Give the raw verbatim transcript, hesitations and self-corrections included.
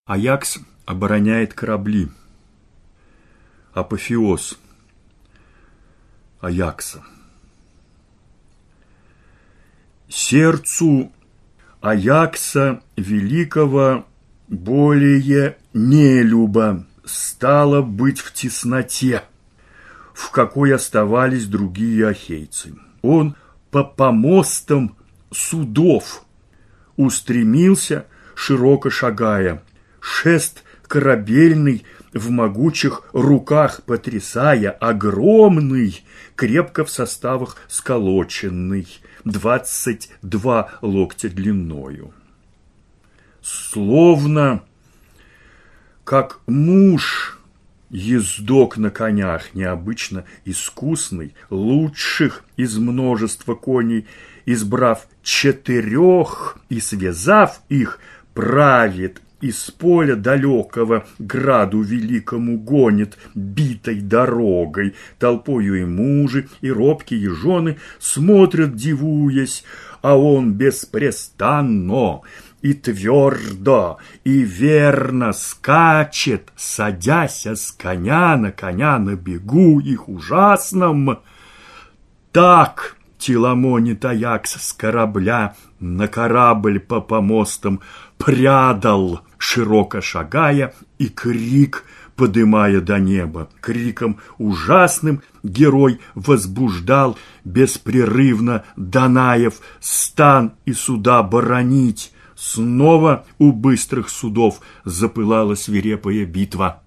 Аякс обороняет корабли. Апофеоз Аякса. Сердцу Аякса великого более нелюбо стало быть в тесноте, в какой оставались другие ахейцы. Он по помостам судов устремился, широко шагая, шест корабельный в могучих руках потрясая, огромный, крепко в составах сколоченный, двадцать два локтя длиною. Словно как муж, ездок на конях, необычно искусный, лучших из множества коней, избрав четырех и связав их, правит из поля далекого граду великому гонит битой дорогой. Толпою и мужи, и робкие жены смотрят, дивуясь, а он беспрестанно и твердо, и верно скачет, садясь с коня на коня на бегу их ужасном. Так Теламонит Аякс с корабля на корабль по помостам прядал, широко шагая и крик подымая до неба. Криком ужасным герой возбуждал беспрерывно Данаев стан и суда боронить. Снова у быстрых судов запылала свирепая битва.